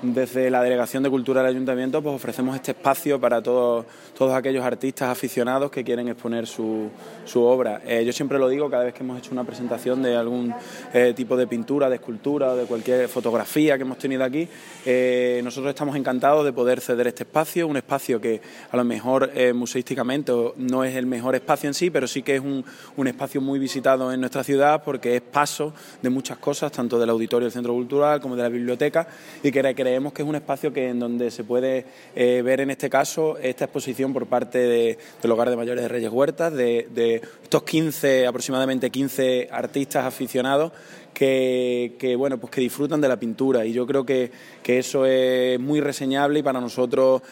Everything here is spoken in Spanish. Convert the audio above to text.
desde la Delegación de Cultura del Ayuntamiento pues ofrecemos este espacio para todos aquellos artistas aficionados que quieren exponer su obra. Yo siempre lo digo cada vez que hemos hecho una presentación de algún tipo de pintura, de escultura o de cualquier fotografía que hemos tenido aquí, nosotros estamos encantados de poder ceder este espacio, un espacio que a lo mejor museísticamente no es el mejor espacio en sí, pero sí que es un espacio muy visitado en nuestra ciudad porque es paso de muchas cosas, tanto del auditorio del Centro Cultural como de la biblioteca, y que creemos que es un espacio en donde se puede ver en este caso esta exposición por parte del Hogar de Mayores de Reyes Huertas, de estos aproximadamente 15 artistas aficionados que disfrutan de la pintura, y yo creo que eso es muy reseñable, y para nosotros